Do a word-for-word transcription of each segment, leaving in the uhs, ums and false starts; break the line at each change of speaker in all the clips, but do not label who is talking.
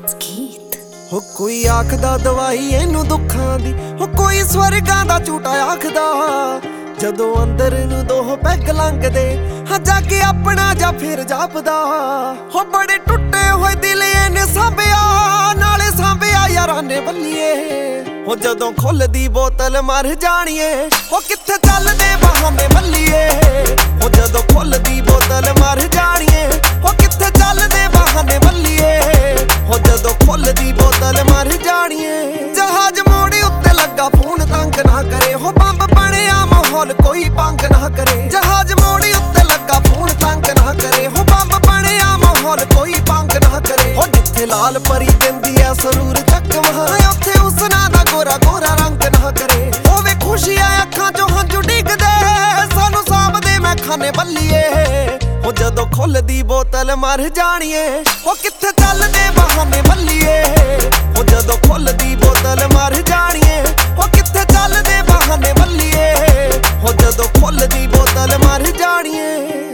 हो कोई आखदा दवाई इनू दुखां दी, हो कोई स्वर्गां दा झूठा आखदा। जदों अंदर नू दो पैग लंघदे हां जाके अपना जा फिर जापदा। हो बड़े टुटे होए दिल इने सांभिया, नाले सांभिया यारां ने बल्लिए। हो जदों खुलदी बोतल मर जाणीए, हो कित्थे चलदे बहाने बल्लिए। हो जदों खुलदी बोतल मर जाणीए, हो कित्थे चलदे बहाने बल्लिए। हो जदों खुलदी बोतल मर जाणीए। जहाज मोड़ी उत्ते लगा फोन तंग ना करे, हो बंब बणिया माहौल कोई पंग ना करे। जहाज मोड़ी उत्ते लगा फोन तंग ना करे, हो बंब बणिया माहौल कोई पंग ना करे। हो जिथे लाल परी दिंदी ऐ सरूर चकमा, उत्थे उसना दा गोरा गोरा रंग ना करे। होवे खुशियां अखां चों हंझू डिगदे, सानू सामदे मैं खाने बल्लिए। हो जदों खुलदी बोतल मर जाणीए, हो कित्थे चलदे बहाने बल्लिए। हो जदों खुलदी बोतल मर जाणीए, हो कित्थे चलदे बहाने बल्लिए। हो जदों खुलदी बोतल मर जाणीए।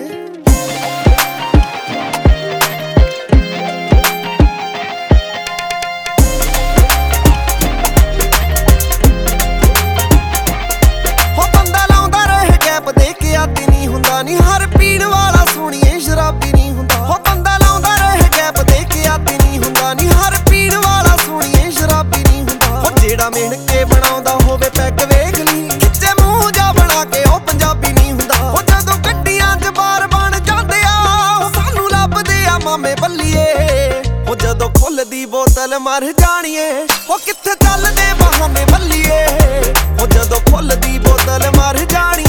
नी हर पीण वाला सोहणीए शराबी नहीं हुंदा। हो बंदा लाउंदा रहे गैप दे के आदी नहीं हुंदा। नी हर पीण वाला सोहणीए शराबी नहीं हुंदा। हो जेड़ा मेहन के बनाउंदा होवे पैग वेख ली, खिच्चे मूंह जा बना के ओ पंजाबी नहीं हुंदा। हो जदों गड्डियां च बार बन जांदे आ, सानू लभदे आ मामे बल्लिए। हो जदों खुलदी बोतल मर जाणीए, हो कित्थे चलदे बहाने बल्लिए। हो जदों खुलदी बोतल मर जाणीए,